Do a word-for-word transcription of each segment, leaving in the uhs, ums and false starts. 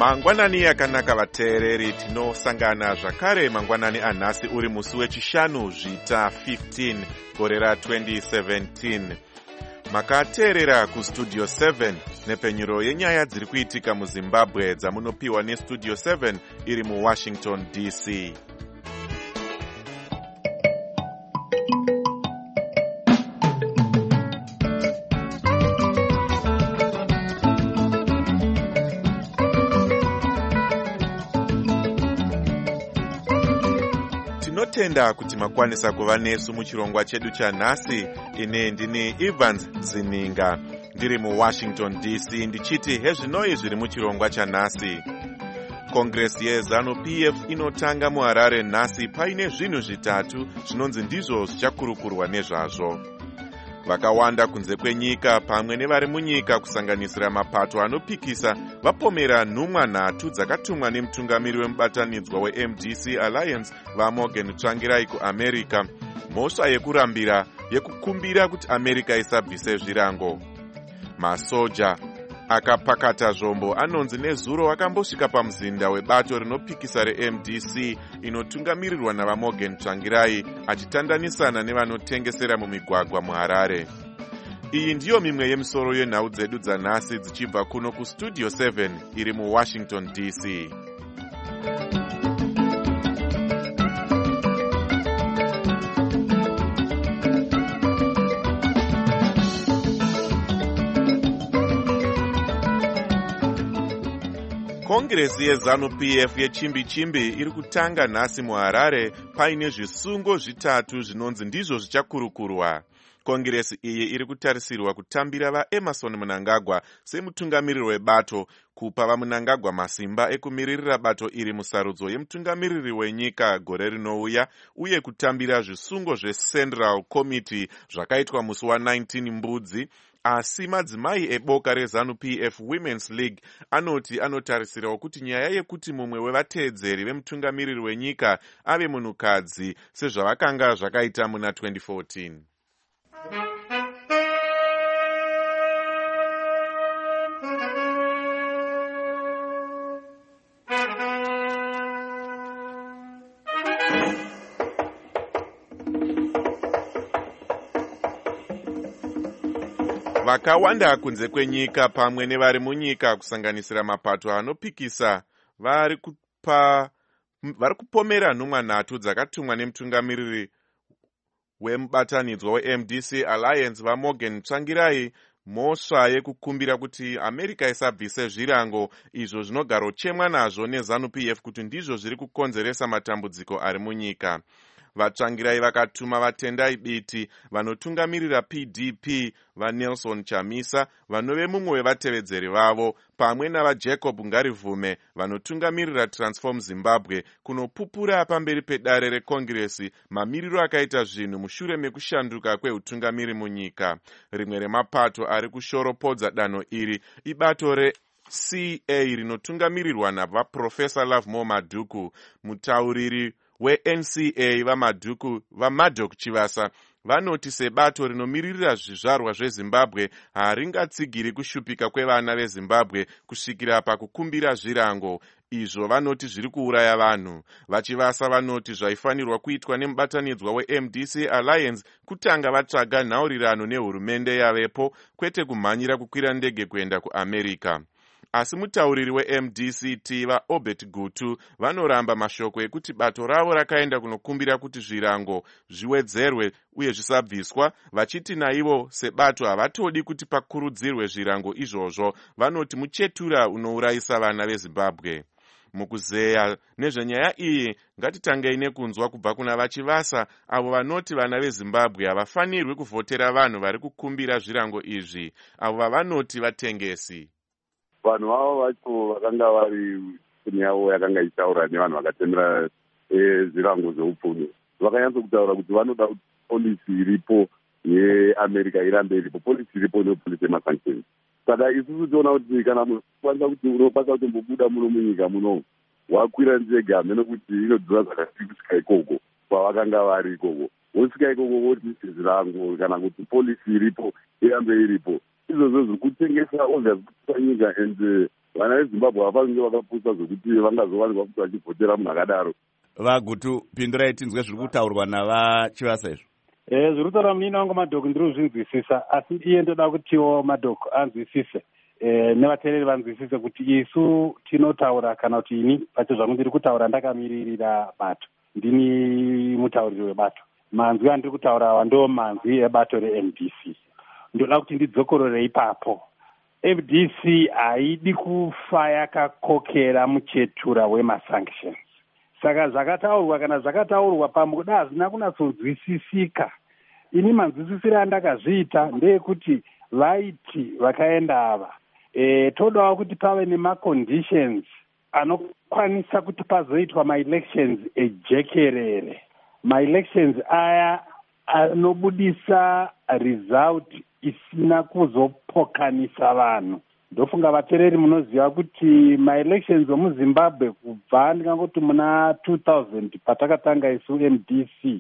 Mangwanani akanaka vateereri, tinosangana zvakare mangwanani anhasi uri musi wechishanu zvita fifteen gore ra twenty seventeen. Makateerera kustudio seven nepenyuro yenyaya dziri kuitika muZimbabwe dzamunopiwa nestudio seven iri muWashington D C. Tinotenda kuti makwanisa kuva nesu muchirongwa chedu chanhasi. Ine ndini Evans Zininga ndiri muWashington D C ndichiti hezvinoi zviri muchirongwa chanhasi. Kongresi yeZanu P F inotanga muHarare nhasi paine zvinhu zvitatu zvinonzi ndizvo zvichakurukurwa nezvazvo. Vakawanda kunze kwenyika pamwe nevari munyika kusanganisira mapato anopikisa vapomera nhumwa nhatu dzakatumwa nemutungamiri wemubatanidzwa weM D C Alliance vaMorgan Tsvangirai kuAmerica, mhosva yekurambira yekukumbira kuti America isabvise zvirango. Masoja akapakata zvombo anonzi nezuro akambosvika pamuzinda webato rinopikisa reM D C inotungamirirwa navaMorgan Tsvangirai achitandanisana nevanotengesera mumigwagwa muHarare. Iyi ndiyo mimwe yemisoro yenhau dzedu dzanhasi dzichibva kuno kustudio seven iri muWashington D C. Kongresi yeZanu P F yechimbi-chimbi iri kutanga nhasi muHarare paine zvisungo zvitatu zvinonzi ndizvo zvichakurukurwa. Kongresi iyi iri kutarisirwa kutambira vaEmerson Mnangagwa semutungamiriri webato, kupa vaMnangagwa masimba ekumiririra bato iri musarudzo yemutungamiriri wenyika gore rinouya, uye kutambira zvisungo zveCentral Committee zvakaitwa musi wa19 Mbudzi. Asi madzimai eboka reZanu P F Women's League anoti anotarisirawo kuti nyaya yekuti mumwe wevateedzeri vemutungamiriri wenyika ave munhukadzi sezvavakanga zvakaita muna twenty fourteen. Vakawanda kunze kwenyika pamwe nevari munyika kusanganisira mapato anopikisa vari kupa vari kupomera nhumwa nhatu dzakatumwa nemutungamiriri wemubatanidzwa weM D C Alliance vaMorgan Tsvangirai, mhosva yekukumbira kuti America isabvise zvirango izvo zvinogaro chemwa nazvo neZanu P F kuti ndizvo zviri kukonzeresa matambudziko ari munyika. Vatsvangirai vakatuma vatendai biti vanotungamirira P D P vaNelson Chamisa vanove mumwe wevatevedzeri vavo, pamwe navaJacob Ngarivume vanotungamirira Transform Zimbabwe kunopupura pamberi pedare rekongresi mamiriro akaita zvinhu mushure mekushanduka kweutungamiri munyika. Rimwe remapato ari kushoropodza danho iri ibato re C A rinotungamirirwa navaProfesa Lovemore Madhuku. Mutauriri weN C A vaMadhuku vaMadok Chivasa vanoti sebato rinomiririra zvizvarwa zveZimbabwe haringatsigiri kushupika kwevana veZimbabwe kusvikira pakukumbira zvirango. Izvo vanoti zviri kuuraya vanhu. Vachivasa vanoti zvaifanirwa kuitwa nemubatanidzwa weM D C Alliance kutanga vatsvaga nhaurirano nehurumende yavepo, kwete kumhanyira kukwira ndege kuenda kuAmerica. Asi mutauriri weM D C T vaObert Gutu vanoramba mashoko ekuti bato ravo rakaenda kunokumbira kuti zvirango zviwedzerwe uye zvisabviswa, vachiti naivo sebato havatodi kuti pakurudzirwe zvirango izvozvo. Vanoti muchetura unourayisa vana veZimbabwe. Mukuzeya nezvenyaya iyi, ngatitangei nekunzwa kubva kuna vachivasa avo vanoti vana veZimbabwe havafanirwi kuvhotera vanhu vari kukumbira zvirango izvi, avo vavanoti vatengesi. Vanhu vavo vacho vakanga vari kune yavo yakanga ichitaura nevanhu vakatemera zvirango zveupfumi, vakanyatso kutaura kuti vanoda kuti polisi iripo yeAmerica irambe iripo, polisi iripo nepolisi yemasanctions. Saka isusu tiona kuti kana munokwanisa kuti unokwanisa kutombobuda muno munyika muno wakwira ndege hamene kuti inodhura zvakati kusvika ikoko kwavakanga vari ikoko, wosvika ikoko voti zvirango kana kuti polisi iripo irambe iripo. Izvozvo zviri kutengesa obvious kuti nyika and vana vezimbabwe hafange vakapusa zvokuti vangazowanikwa kuti vachivhotera munhu akadaro. Vagutu, pindurai tinzwe zviri kutaurwa navachivasa izvo. Eh, zviri kutaura munini wangu madhoku ndiri kuzvinzwisisa, asi iye ndoda kutiwo madhoku anzwisise eh, nevateereri vanzwisise kuti isu tinotaura kana kuti ini pacho zvangu ndiri kutaura ndakamiririra bato, ndini mutauriri webato. Manzwi andiri kutaura awa ndo manzwi ebato re-M D C. Ndoda kuti ndidzokorore ipapo. F D C haidi kufa yakakokera muchetura wemasanctions. Saka zvakataurwa kana zvakataurwa pamukuda hazvina kunatsonzwisisika. Ini manzwisisiro andakazviita ndeyekuti vaiti vakaenda ava e, todawo kuti pave nemaconditions anokwanisa kuti pazoitwa maelections ejekerere. Maelections aya anobudisa result isina kuzopokanisa vanhu. Ndofunga vateereri munoziva kuti maelections omuzimbabwe kubva ndingangoti muna two thousand patakatanga isu M D C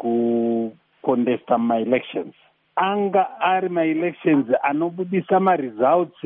kucontesta maelections, anga ari maelections anobudisa maresults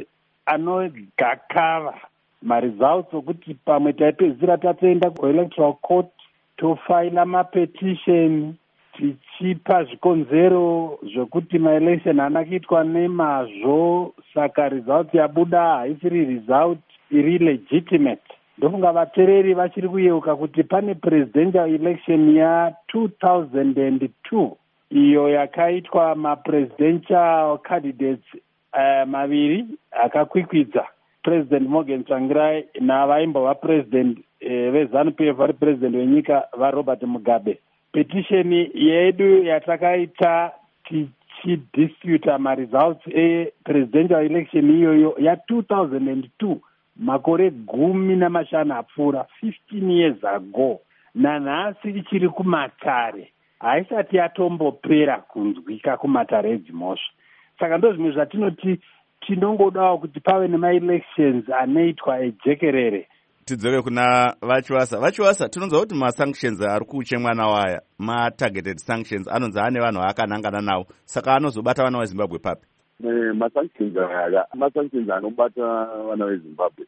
anogakava, maresults okuti pamwe taipedzisira tatoenda kuelectoral court tofaila mapetition tichipa zvikonzero zvokuti maelection haana kuitwa nemazvo, saka result yabuda haisiri result iri legitimate. Ndofunga vateereri vachiri kuyeuka kuti pane presidential election ya two thousand two iyo yakaitwa mapresidential candidates uh, maviri akakwikwidza, President Morgan Tsvangirai navaimbova president uh, veZANU P F vari president wenyika vaRobert Mugabe. Petition yedu yatakaita tichidisputa maresults e-presidential election iyoyo ya two thousand two, makore gumi namashanu apfuura, fifteen years ago, nanhasi ichiri kumatare, haisati yatombopera kunzwika kumatare edzimhosva. Saka ndo zvimwe zvatinoti tinongodawo kuti pave nemaelections anoitwa ejekerere. Tidzoke kuna vachivasa. Vachivasa, tinonzwa kuti masanctions ari kuchemwa nawo aya, ma-targeted sanctions, anonzi ane vanhu akanangana nawo, saka anozobata vana vezimbabwe papi? Masanctions aya masanctions anobata vana vezimbabwe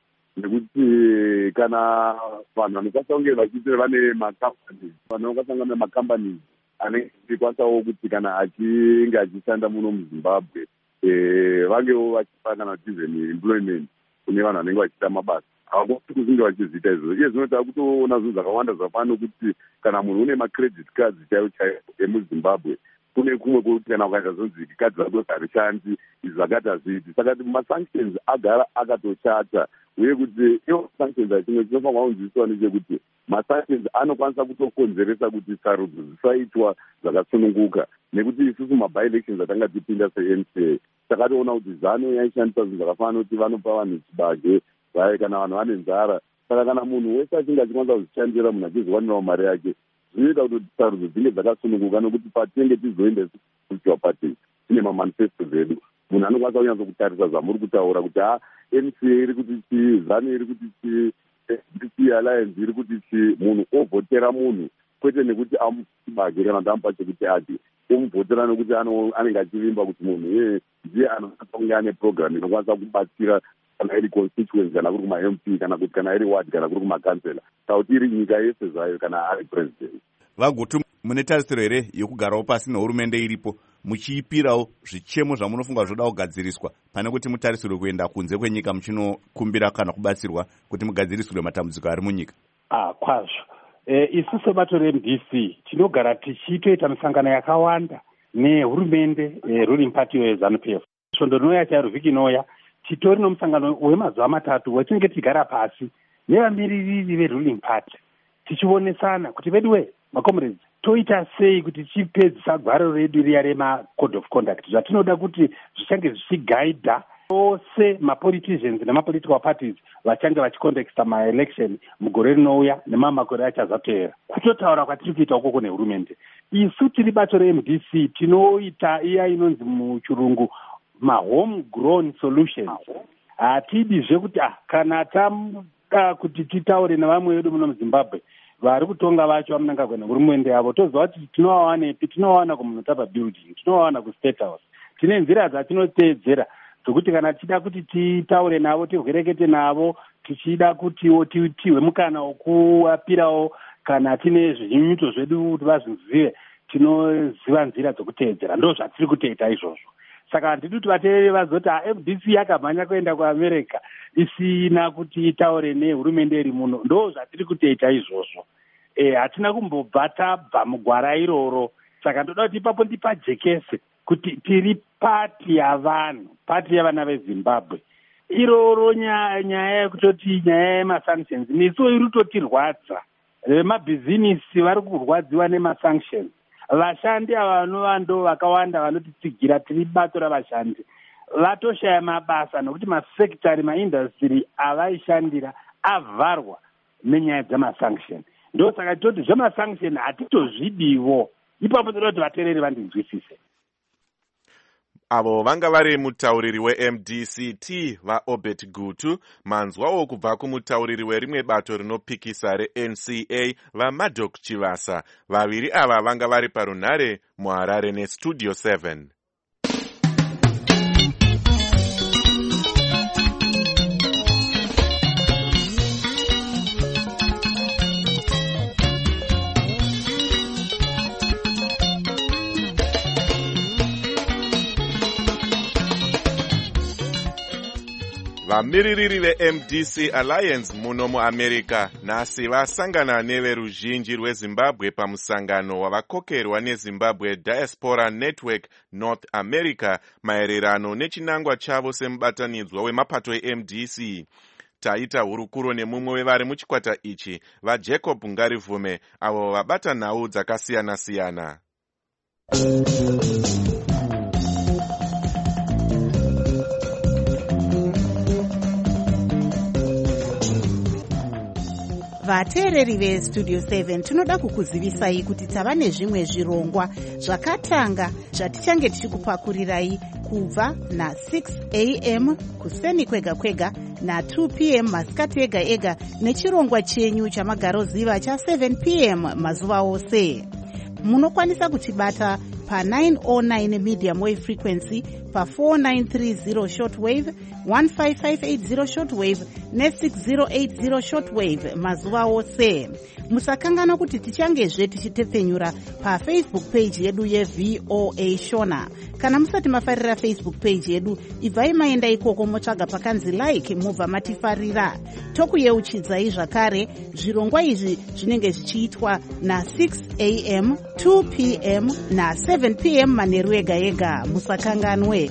nekuti kana vanhu vanokwanisa kunge vachiitira vane macompanies, vanhu vanokwanisa nemacompanies anenge achikwanisawo kuti kana achinge achishanda muno muzimbabwe vangewo vachipa kana kuti even employment kune vanhu vanenge vachiita mabasa, havangoti kuzinge vachizviita izvozvo. Iye zvinoita kutoona zvinhu zvakawanda zvapano kuti kana munhu une macredit cards chaiwo chaiwo emuzimbabwe, kune kumwe kwekuti kana ukaita zonzi kadzi rako harishandi, izvi zvakati hazviiti. Saka masanctions agara akatoshata, uye kuti iwo sanctions achimwe chinofanirwa kunzwisiswa nechekuti masanctions anokwanisa kutokonzeresa kuti sarudzo dzisaitwa zvakasununguka, nekuti isusu mabi-elections atanga tipinda se-N C A takatoona kuti ZANU yaishandisa zvinhu zvakafanana kuti vanopa vanhu chibage vai kana vanhu vane nzara. Saka kana munhu wese achinge achikwanisa kuzvishandira munhu achizowanirawo mari yake, zvinoita kuti sarudzo dzinge dzakasununguka, nokuti patinenge tizoenda kuitiwa pati tine mamanifesto edu, munhu anokwanisa kunyanza kutarisa zvamuri kutaura kuti ha N C A iri kuti chi, ZANU iri kuti chi, D C Alliance iri kuti chi, munhu ovhotera munhu kwete nekuti amubage kana kuti amupa chekuti ati omuvhotera nekuti anenge achivimba kuti munhu iye ndiye anokwanisa kunge ane program inokwanisa kubatsira kana iri constituency kana kuri kuma-M P kana kuti kana iri ward kana kuri kumakansela, kana kuti iri nyika yese zvayo kana ari president. Vagutu, mune tarisiro here yokugarawo pasi nehurumende iripo muchiipirawo zvichemo zvamunofunga zvoda kugadziriswa pane kuti mutarisirwe kuenda kunze kwenyika muchinokumbira kana kubatsirwa kuti mugadzirisirwe matambudziko ari munyika? Ah, kwazvo. E, isu sebato re-M D C tinogara tichitoita misangano yakawanda nehurumende e, ruling party yeZANU P F. Svondo rinouya chairo vhiki inoya titori nomusangano wemazuva matatu watinenge tigara pasi nevamiririri veruling party tichionesana kuti veduwe macomrades toita sei kuti tichipedzisa gwaro redu riya remacode of conduct zvatinoda kuti zvichange zvichigaidha ose mapoliticians nemapolitical parties vachange vachiconducta maelection mugore rinouya nemamakore achazapera. Kutotaura kwatiri kuita ukoko nehurumende, isu tiri bato re-M D C tinoita iya inonzi muchirungu ma-home grown solutions. Hatidizve kuti ah, kana tamuda kuti titaure nevamwe vedu muno muZimbabwe vari kutonga vacho vamunanga kwena hurumende yavo, toziva kuti tinovawanepi, tinovawana kumunotapa building, tinovawana kustate house, tine nzira dzatinoteedzera zvokuti kana tichida kuti titaure navo tirwerekete navo tichida kutiwo tihwe mukana wokuvapirawo kana tine zvinyunyuto zvedu kuti vazvizive tinoziva nzira dzokuteedzera. Ndo zvatiri kutoita izvozvo. Saka handidi kuti vateereri vazoti F D C yakamhanya kuenda kuamerica isina kuti itaure nehurumende iri muno. Ndo zvatiri kutoita izvozvo. E, hatina kumbobva tabva mugwara iroro. Saka ndoda kuti ipapo ndipajekese kuti tiri pati yavanhu, pati yavana veZimbabwe. Iroro nyaya yekutoti nyaya yemasanctions nesuwo iri kutotirwadza. Vemabhizinisi vari kurwadziwa nemasanctions. Vashandi ava ndo vakawanda vanotitsigira tiri bato ravashandi. Vatoshaya mabasa nokuti masekitari maindastry avaishandira avharwa nenyaya dzemasanction. Ndo saka toti zvemasanction hatitozvidiwo. Ipapo toda kuti vateereri vandinzwisise. Avo vanga vari mutauriri we-M D C T vaObert Gutu, manzwawo kubva kumutauriri werimwe bato rinopikisa re-N C A vaMadok Chivasa. Vaviri ava vanga vari parunhare muHarare neStudio seven. Vamiririri ve-M D C Alliance muno muAmerica nhasi vasangana neveruzhinji rweZimbabwe pamusangano wavakokerwa neZimbabwe Diaspora Network North America maererano nechinangwa chavo semubatanidzwa wemapato e-M D C. Taita hurukuro nemumwe wevari muchikwata ichi, vaJacob Ngarivume, avo vabata nhau dzakasiyana-siyana. Vateereri veStudio seven tinoda kukuzivisai kuti tava nezvimwe zvirongwa zvakatanga zvatichange tichikupakurirai kubva na-six a m kuseni kwega kwega na-two p m masikati ega ega nechirongwa chenyu chamagaroziva cha-seven p m mazuva ose. Munokwanisa kutibata pa-nine oh nine medium wave frequency, pa-four nine three zero shortwave, one five five eight zero shortwave ne-six zero eight zero shortwave mazuva ose. Musakangana kuti tichangezve tichitepfenyura pafacebook page yedu yeV O A Shona. Kana musati mafarira Facebook page yedu, ibvai maenda ikoko motsvaga pakanzi like mubva matifarira. Tokuyeuchidzai zvakare zvirongwa izvi zvinenge zvichiitwa na-six a m, two p m na-seven p m manheru ega ega. Musakanganwe.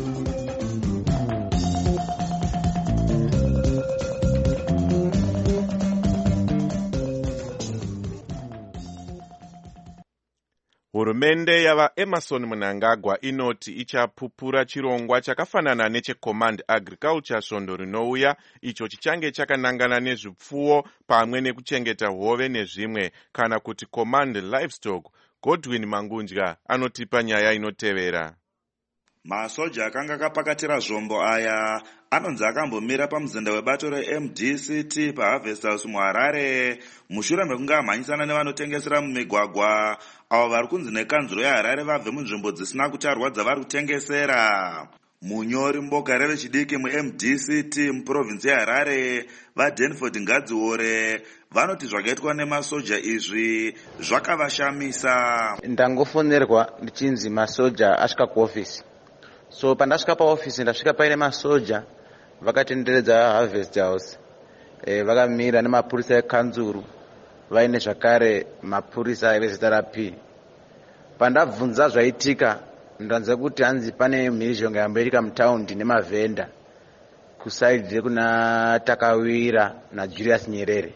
Hurumende yava Emerson Mnangagwa inoti ichapupura chirongwa chakafanana necheCommand Agriculture svondo rinouya, icho chichange chakanangana nezvipfuwo pamwe nekuchengeta hove nezvimwe, kana kuti Command Livestock. Godwin Mangunja anotipa nyaya inotevera. Masoja akanga akapakatira zvombo aya anonzi akambomira pamuzinda webato re-M D C T paHarvest House muHarare mushure mekunge amhanyisana nevanotengesera mumigwagwa avo vari kunzi nekanzuro yeHarare vabve munzvimbo dzisina kutarwa dzavari kutengesera. Munyori mboka revechidiki mu-M D C T muprovinsi yeHarare vaDenford Ngadziore vanoti zvakaitwa nemasoja izvi zvakavashamisa. Ndangofonerwa ndichinzi masoja asvika kuofisi. So pandasvika paofisi ndasvika paine masoja vakatenderedza Harvest House. E, vakamira nemapurisa ekanzuru vaine zvakare mapurisa vezita raP. Pandabvunza zvaitika ndanzwa kuti hanzi pane mhirizhonga yamboitika mutaundi nemavhenda kusaidze kuna Takawira naJulius Nyerere.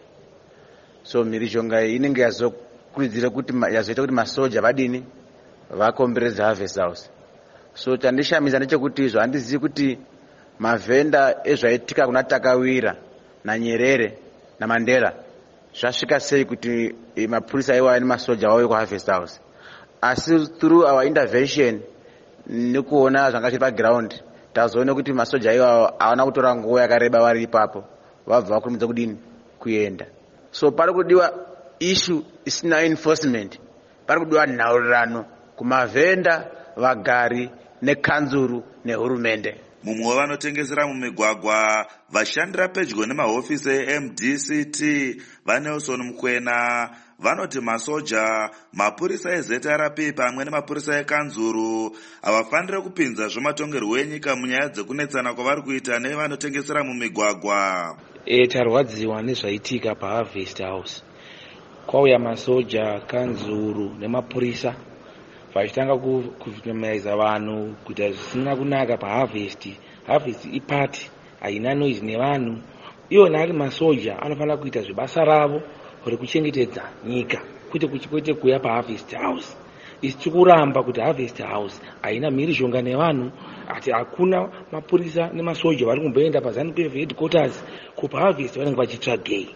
So mhirizhonga inenge yazokurudzira kuti yazoita kuti masoja vadini vakomberedza Harvest House. So chandishamisa ndechekuti izvo handizivi kuti mavhenda ezvaitika kuna Takawira naNyerere naMandela zvasvika sei kuti mapurisa iwayo nemasoja vauye kuHarvest House. Asi through our intervention nekuona zvanga zviri paground tazoona kuti masoja iwayo havana kutora nguva yakareba vari ipapo, vabva vakurumidza kudini kuenda. So pari kudiwa issue isina enforcement, pari kudiwa nhaurirano kumavhenda, vagari nekanzuru nehurumende. mumwe wavanotengesera mumigwagwa vashandira pedyo nemahofisi eM D C T vaNelson Mukwena vanoti masoja, mapurisa eZ R P pamwe nemapurisa ekanzuru havafaniri kupinza zvematongerwo enyika munyaya dzekunetsana kwavari kuita nevanotengesera mumigwagwa. E, tarwadziwa nezvaitika paHarvest House. Kwauya masoja, kanzuru nemapurisa vachitanga kuvinamaiza vanhu kuita zvisina kunaka paHarvest. Harvest ipati haina noise nevanhu. Iwona ari masoja anofanira kuita zvebasa ravo rekuchengetedza nyika, kwete kwete kuya paHarvest House. Isi tikuramba kuti Harvest House haina mhirizhonga nevanhu, ati hakuna mapurisa nemasoja vari kumboenda paZanu P F headquarters kupa Harvest vanenge vachitsvagei.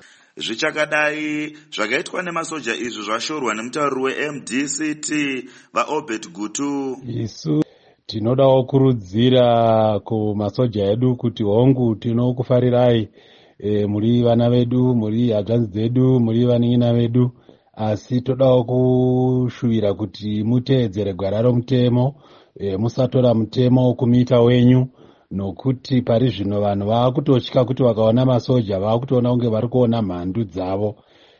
Zvichakadai zvakaitwa nemasoja izvi zvashorwa nemutauriri weM D C T vaObert Gutu. Isu tinodawo kurudzira kumasoja edu kuti hongu tinokufarirai, e, muri vana vedu, muri hadzvanzi dzedu, muri vanin'ina vedu, asi todawo kushuvira kuti muteedzere gwara romutemo, e, musatora mutemo kumuita wenyu, nokuti pari zvino vanhu vaakutotya kuti vakaona masoja vaakutoona kunge vari kuona mhandu dzavo.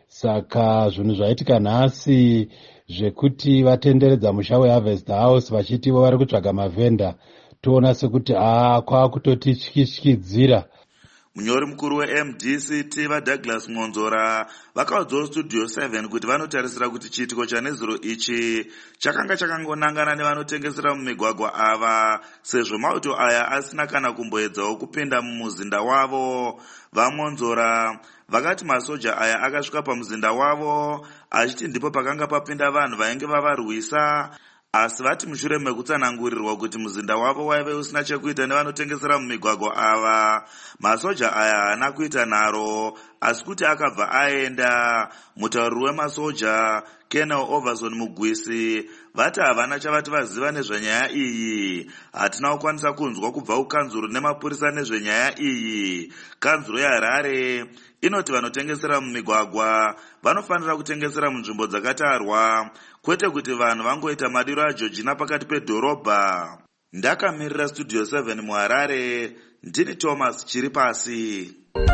Saka zvinhu zvaitika nhasi zvekuti vatenderedza musha weHarvest House vachiti vo vari kutsvaga mavhenda, toona sekuti aa kwaakutotityityidzira. Munyori mukuru weM D C T vaDouglas Ngonzora vakaudzawo Studio seven kuti vanotarisira kuti chiitiko chanezuro ichi chakanga chakangonangana nevanotengesera mumigwagwa ava, sezvo mauto aya asina kana kumboedzawo kupinda mumuzinda wavo. VaNgonzora vakati masoja aya akasvika pamuzinda wavo achiti ndipo pakanga papinda vanhu vainge vavarwisa, asi vati mushure mekutsanangurirwa kuti muzinda wavo waive usina chekuita nevanotengesera mumigwagwa ava, masoja aya haana kuita nharo, asi kuti akabva aenda. Mutauriri wemasoja Colonel Overson Mugwisi vati havana chavati vaziva nezvenyaya iyi. Hatina kukwanisa kunzwa kubva kukanzuru nemapurisa nezvenyaya iyi. Kanzuru yaHarare inoti vanotengesera mumigwagwa vanofanira kutengesera munzvimbo dzakatarwa, kwete kuti vanhu vangoita madiro aJorgina pakati pedhorobha. Ndakamirira Studio seven muHarare, ndini Thomas Chiripasi.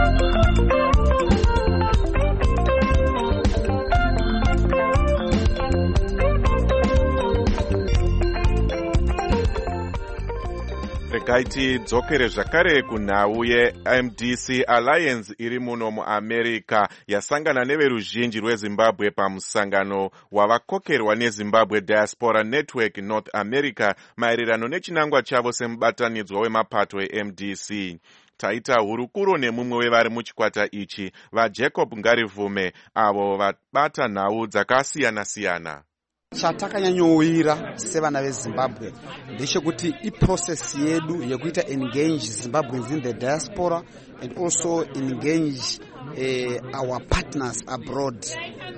regai tidzokere zvakare kunhau yeM D C Alliance iri muno muAmerica yasangana neveruzhinji rweZimbabwe pamusangano wavakokerwa neZimbabwe Diaspora Network North America maererano nechinangwa chavo semubatanidzwa wemapato eM D C. Taita hurukuro nemumwe wevari muchikwata ichi vaJacob Ngarivume avo vabata nhau dzakasiyana-siyana. Chatakanyanyowira sevana veZimbabwe ndechekuti iprocess yedu yekuita engage Zimbabweans in the diaspora and also engage eh, our partners abroad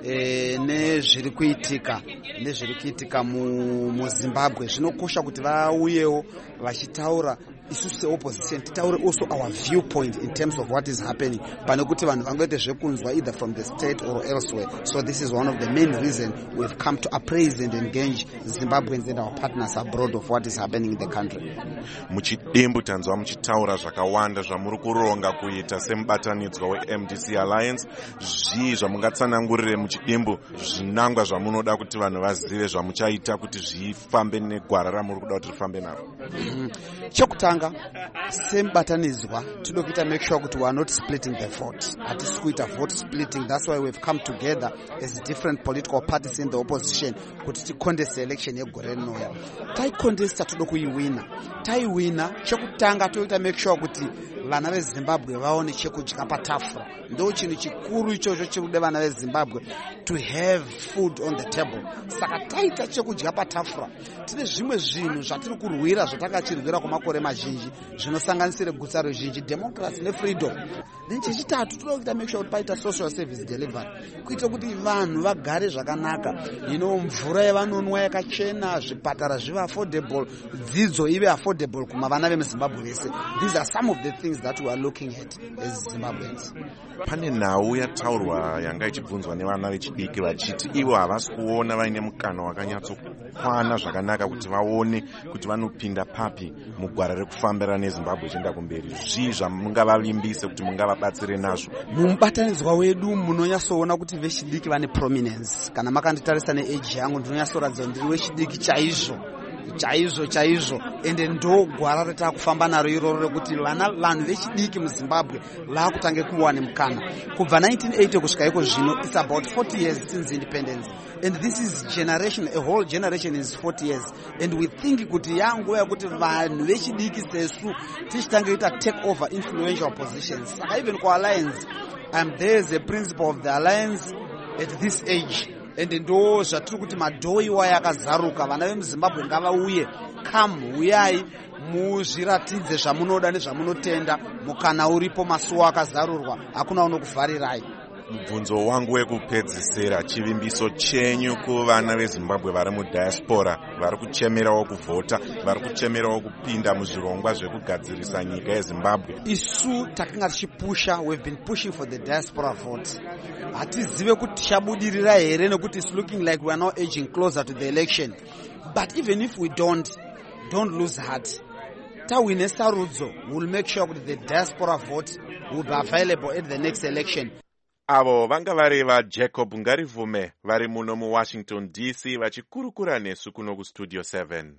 eh, nezviri kuitika nezviri kuitika muZimbabwe zvinokosha kuti vauyewo vachitaura isu seopposition titaure also our viewpoint in terms of what is happening pane kuti vanhu vangoite zvekunzwa either from the state or elsewhere. So this is one of the main reasons we've come to appraise and engage Zimbabweans and our partners abroad of what is happening in the country. Muchidimbu tanzwa muchitaura zvakawanda zvamuri kuronga kuita semubatanidzwa weM D C Alliance, zvii zvamungatsanangurire muchidimbu zvinangwa zvamunoda kuti vanhu vazive zvamuchaita kuti zvifambe negwara ramuri kuda kuti rifambe naro? Mm. Chekutanga semubatanidzwa tinoda kuita make sure kuti we are not splitting the vote. Hatisi kuita vote splitting. That's why we've come together as different political parties in the opposition kuti ticontest election yegore rinouya. Taicontesta toda kuiwina. Taiwina chekutanga toita make sure kuti vana veZimbabwe vaone chekudya patafura. Ndo chinhu chikuru ichocho chekude vana veZimbabwe to have food on the table. Saka taita chekudya patafura. Tine zvimwe zvinhu zvatiri kurwira zvatakachirwira kwamakore mazhinji zvinosanganisira guta ruzhinji, democracy nefreedom. Then chechitatu toda kuita make sure kuti paita social service delivery kuita kuti vanhu vagare zvakanaka, you know, mvura yavanonwa yakachena, zvipatara zvive affordable, dzidzo ive affordable kuma vana vemuZimbabwe vese. These are some of the things things that we are looking at as Zimbabweans. Pane nhau yataurwa yanga ichibvunzwa nevana vechidiki vachiti ivo havasi kuona vaine mukana wakanyatsokwana zvakanaka kuti vaone kuti vanopinda papi mugwara rekufambira neZimbabwe ichienda kumberi. Zvii zvamungavavimbise kuti mungavabatsire nazvo? Mumubatanidzwa wedu munonyatsoona kuti vechidiki vane prominence. Kana makanditarisa neage yangu ndinonyatsoratidza ndiri wechidiki chaizvo chaizvo chaizvo ende ndo gwara rata kufamba naro iroro rekuti vana vanhu vechidiki muZimbabwe vakutange kuwana mukana. Kubva nineteen eighty kusvika iko zvino, it's about forty years since independence, and this is generation, a whole generation is forty years, and we think kuti yanguva yekuti vanhu vechidiki sesu tichitange ita take over influential positions. Saka even ku alliance, um, there is a principle of the alliance at this age, and ndo zvatiri kuti madhoo iwayo akazaruka. Vana vemuZimbabwe ngavauye, come uyai muzviratidze zvamunoda nezvamunotenda. Mukana uripo, masuo akazarurwa, hakuna unokuvharirai. Mubvunzo wangu wekupedzisira, chivimbiso chenyu kuvana veZimbabwe vari mudiaspora vari kuchemerawo kuvhota, vari kuchemerawo kupinda muzvirongwa zvekugadzirisa nyika yeZimbabwe? Isu takanga tichipusha, we've been pushing for the diaspora vote. Hatizive kuti tichabudirira here nekuti it's looking like we are now edging closer to the election. But even if we don't, don't lose heart. Tawine sarudzo, we'll make sure that the diaspora vote will be available at the next election. Avo vanga vari vaJacob Ngarivume vari muno muWashington D C vachikurukura nesu kuno kustudio seven.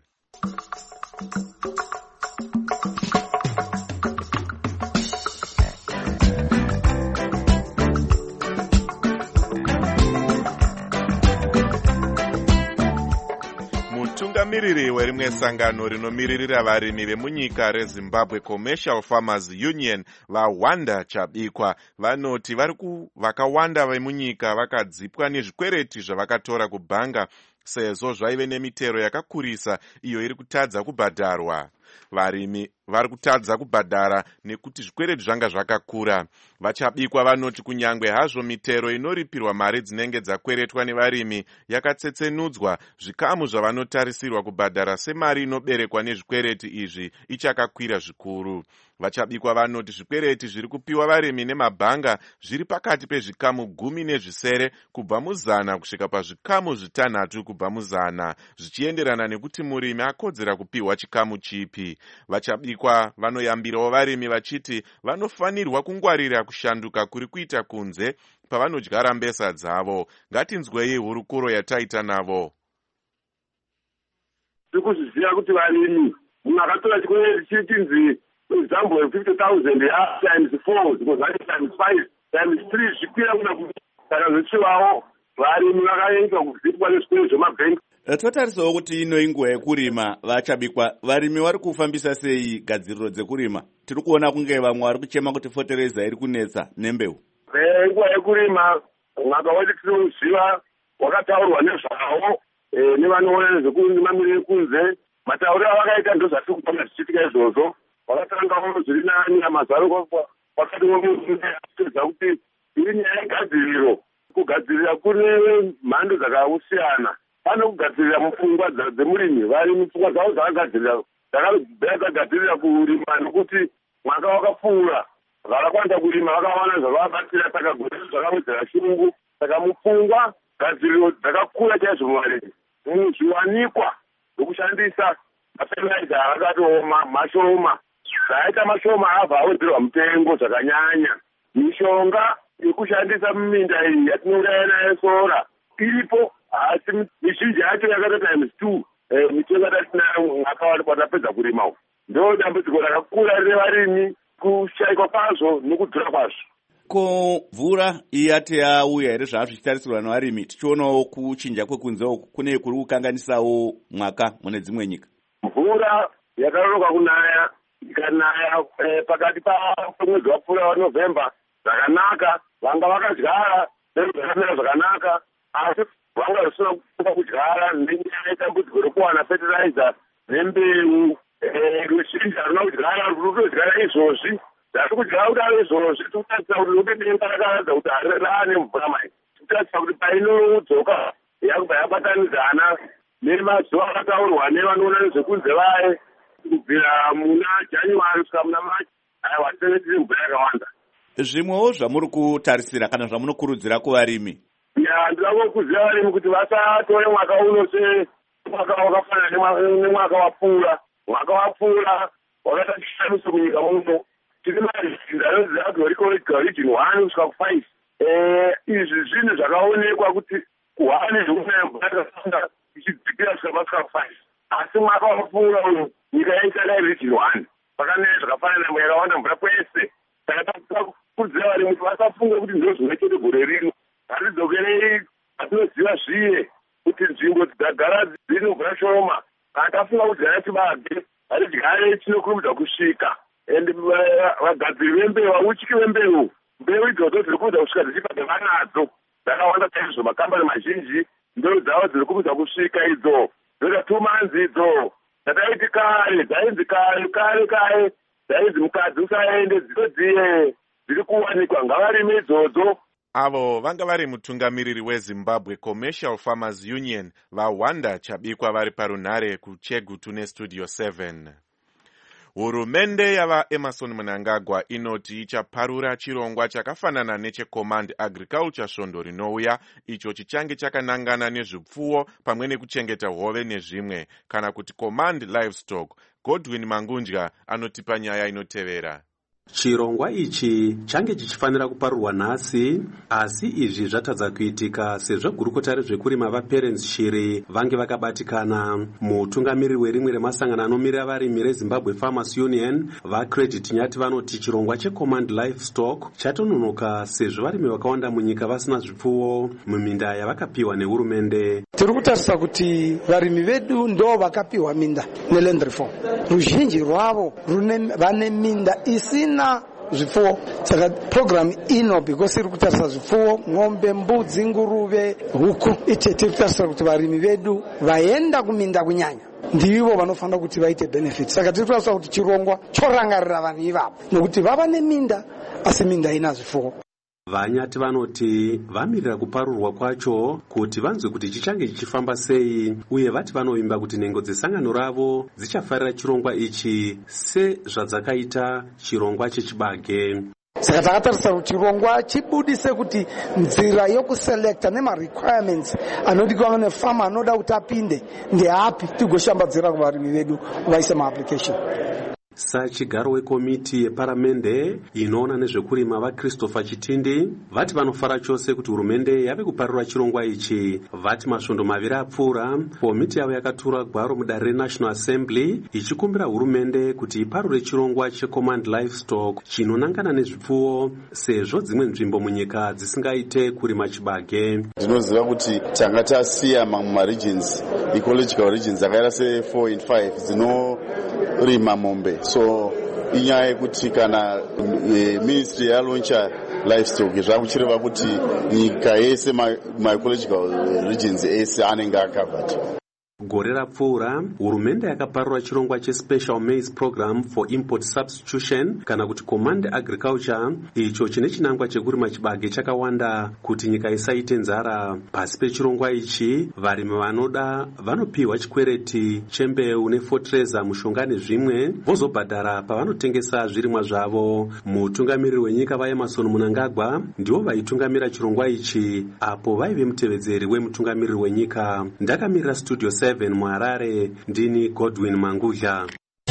Mutungamiriri werimwe sangano rinomiririra varimi vemunyika reZimbabwe Commercial Farmers Union vaWanda Chabikwa vanoti variku vakawanda vemunyika vakadzipwa nezvikwereti zvavakatora kubhanga sezvo zvaive nemitero yakakurisa iyo iri kutadza kubhadharwa. Varimi vari kutadza kubhadhara nekuti zvikwereti zvanga zvakakura. VaChabikwa vanoti kunyangwe hazvo mitero inoripirwa mari dzinenge dzakweretwa nevarimi yakatsetsenudzwa, zvikamu zvavanotarisirwa kubhadhara semari inoberekwa nezvikwereti izvi ichakakwira zvikuru. VaChabikwa vanoti zvikwereti zviri kupiwa varimi nemabhanga zviri pakati pezvikamu gumi nezvisere kubva muzana kusvika pazvikamu zvitanhatu kubva muzana, zvichienderana nekuti murimi akodzera kupiwa chikamu chipi. VaChabikwa vanoyambirawo varimi vachiti vanofanirwa kungwarira kushanduka kuri kuita kunze pavanodyara mbesa dzavo. Ngatinzwei hurukuro yataita navo. Tikuzviziva kuti varimi makatora chikwereti chitinzi example fifty thousand times four zvikozvati times five times three zvikwira kuna kuti saka zvichivawo varimi vakaenga kuzipwa nezvikwereti zvemabhengi. Totarisawo kuti ino inguva yekurima. VaChabikwa, varimi vari kufambisa sei gadziriro dzekurima? Tiri kuona kunge vamwe vari kuchema kuti fotereza iri kunetsa nembeu. Nguva yekurima mwaka wati tinoziva wakataurwa nezvawo nevanoona nezvekumamiriri kunze. Matauriro avakaita ndozvatiri kupanga zvichiitika izvozvo. Wakatangawo zviri nani amazaro wakati womuudza kuti iri nyaya yegadziriro. Kugadzirira kune mhando dzakasiyana. Pane kugadzirira mupfungwa dzemurimi, vari mupfungwa dzavo dzakagadzirira dzakagadzirira kurima nekuti mwaka wakapfuura vakakwanisa kurima vakawana zvavabatsira saka gore zvakawedzera chirungu. Saka mupfungwa gadziriro dzakakura chaizvo muvarimi. Zviwanikwa zvokushandisa mafertilizer akatooma mashoma, zvaita mashoma abva awedzerwa mutengo zvakanyanya. Mishonga yekushandisa muminda iyi yatinouraya nayo sora iripo, asi mizhinji yacho yakata times two mitengo yatatinayo mwaka watapedza kurima uku. Ndo dambudziko rakakura revarimi, kushayikwa kwazvo nekudhura kwazvo. Ko mvura iyati yauya here zvava zvichitarisirwa nevarimi? Tichionawo kuchinja kwekunze kune kuri kukanganisawo mwaka mune dzimwe nyika. Mvura yakaroroka kunaya, ikanaya pakati pamwedzi wapfuura waNovemba zvakanaka, vanga vakadyara zvakamera zvakanaka, asi vanga zvisina kufa kudyara nenyaya yedambudziko rokuwana fertilizer nembeu. Ruzhinji haruna kudyara, rutodyara izvozvi. Zvati kudyara kudaro izvozvi tikutarisa kuti rode denga rakaradza kuti raane mvura mai. Tikutarisa kuti painodzoka yakubva yabatanidzana nemazuva akataurwa nevanoona nezvekunze vaye kubvira muna January kusvika muna March aiwa sevesiri mvura yakawanda. Zvimwewo zvamuri kutarisira kana zvamunokurudzira kuvarimi? Ya, ndinoda kukurudzira varimi kuti vasatore mwaka uno semwaka wakafanana nemwaka wapfuura. Mwaka wapfuura wakaita chishamiso munyika muno. Tiri mazinda anoziva kuti ecological region one kusvika kufive. Izvi zvinhu zvakaonekwa kuti kuhane zvokunaya mvura yakasanda ichidzikira kusvika pasvika kufive. Asi mwaka wapfuura uyu nyika yaisana region one. Pakanaya zvakafanana mvura yakawanda mvura kwese. Saka takukurudzira varimi kuti vasafunge kuti ndozvimwe chete gore rino. Hatidzokerei patinoziva zviye kuti nzvimbo dzagara dziri mvura shoma. Kana tafunga kuti dzana chibage hatidyare chinokurumidza kusvika. Ende vagadziri vembeu, uchiki vembeu, mbeu idzodzo dziri kurumidza kusvika dzichibage vanadzo. Dzakawanda chaizvo, makambani mazhinji mbeu dzavo dziri kurumidza kusvika idzo. Dzoita two months idzo. Dzataiti kare, dzainzi kare, kare kare, dzainzi mukadzi usaende dzinodziye dziri kuwanikwa ngavarime idzodzo. Avo vanga vari mutungamiriri weZimbabwe Commercial Farmers Union vaWanda Chabikwa vari parunhare kuChegutu neStudio seven. Hurumende yava Emerson Mnangagwa inoti ichaparura chirongwa chakafanana necheCommand Agriculture svondo rinouya, icho chichange chakanangana nezvipfuwo pamwe nekuchengeta hove nezvimwe, kana kuti Command Livestock. Godwin Mangunja anotipa nyaya inotevera. Chirongwa ichi change chichifanira kuparurwa nhasi, asi izvi zvatadza kuitika sezvo gurukota rezvekurima vaParents Shiri vange vakabatikana. Mutungamiriri werimwe remasangano anomirira varimi reZimbabwe Farmers Union vaCredit Nyati vanoti chirongwa cheCommand Livestock chatononoka sezvo varimi vakawanda munyika vasina zvipfuwo muminda yavakapiwa nehurumende. Tiri kutarisa kuti varimi vedu ndo vakapiwa minda neland reform. Ruzhinji rwavo vane minda isina zvipfuwo. Saka program ino because iri kutarisa zvipfuwo, ng'ombe, mbudzi, nguruve, huku, ite tiri kutarisa kuti varimi vedu vaenda kuminda kunyanya ndivo vanofanira kuti vaite benefit. Saka tiri kutarisa kuti chirongwa chorangarira vanhu ivavo nokuti vava neminda asi minda ina zvipfuwo. Vanyati vanoti vamirira kuparurwa kwacho kuti vanzwe kuti chichange chichifamba sei, uye vati vanovimba kuti nhengo dzesangano ravo dzichafarira chirongwa ichi sezvadzakaita chirongwa chechibage. Saka takatarisa kuti chirongwa chibudise kuti nzira yokuselekta nema-requirements anodikanwa nefama anoda kuti apinde ndeapi, tigoshambadzira kuvarimi vedu vaise ma-application. Sachigaro wekomiti yeparamende inoona nezvekurima vaChristopher Chitindi vati vanofara chose kuti hurumende yave kuparura chirongwa ichi. Vati masvondo maviri apfuura, komiti yavo yakatura gwaro mudare reNational Assembly ichikumbira hurumende kuti iparure chirongwa cheCommand Livestock chinonangana nezvipfuwo sezvo dzimwe nzvimbo munyika dzisingaite kurima chibage. Ndinoziva kuti tanga tasiya mamwe maregions, ecological regions akaita se four and five dzinorima mombe. So inyaya yekuti kana e, ministry yalauncha livestock zvakuchireva kuti nyika yese ma-ecological regions ese anenge acovered. Gore rapfuura hurumende yakaparura chirongwa chespecial maize program for import substitution kana kuti Command Agriculture, icho chine chinangwa chekurima chibage chakawanda kuti nyika isaite nzara. Pasi pechirongwa ichi varimi vanoda vanopiwa chikwereti chembeu nefotreza, mushonga nezvimwe vozobhadhara pavanotengesa zvirimwa zvavo. Mutungamiriri wenyika vaEmerson Mnangagwa ndivo vaitungamira chirongwa ichi apo vaive mutevedzeri wemutungamiriri wenyika. Ndakamirira Studio seven muHarare, ndini Godwin Mangunja.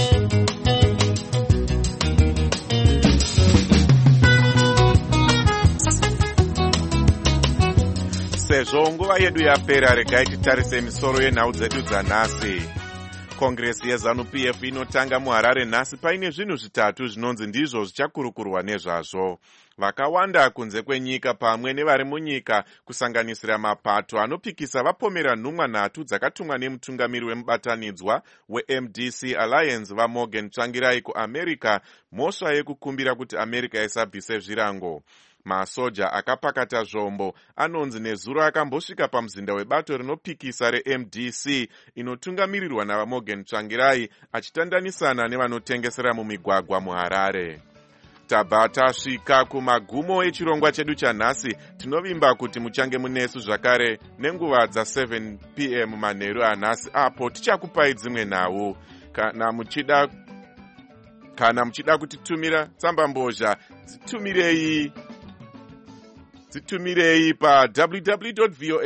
Sezvo nguva yedu yapera, regai titarise misoro yenhau dzedu dzanhasi. Kongresi yeZanu-P F inotanga muHarare nhasi paine zvinhu zvitatu zvinonzi ndizvo zvichakurukurwa nezvazvo. Vakawanda kunze kwenyika pamwe nevari munyika kusanganisira mapato anopikisa vapomera nhumwa nhatu dzakatumwa nemutungamiri wemubatanidzwa weM D C Alliance vaMorgan Tsvangirai kuAmerica, mhosva yekukumbira kuti America isabvise zvirango. Masoja akapakata zvombo anonzi nezuro akambosvika pamuzinda webato rinopikisa reM D C inotungamirirwa navaMorgan Tsvangirai achitandanisana nevanotengesera mumigwagwa muHarare. Tabva tasvika kumagumo echirongwa chedu chanhasi. Tinovimba kuti muchange munesu zvakare nenguva dza seven p m manheru anhasi, apo tichakupai dzimwe nhau. Kana muchida Kana muchida kutitumira tsamba mbozha, dzitumirei dzitumirei pa w w w dot v o a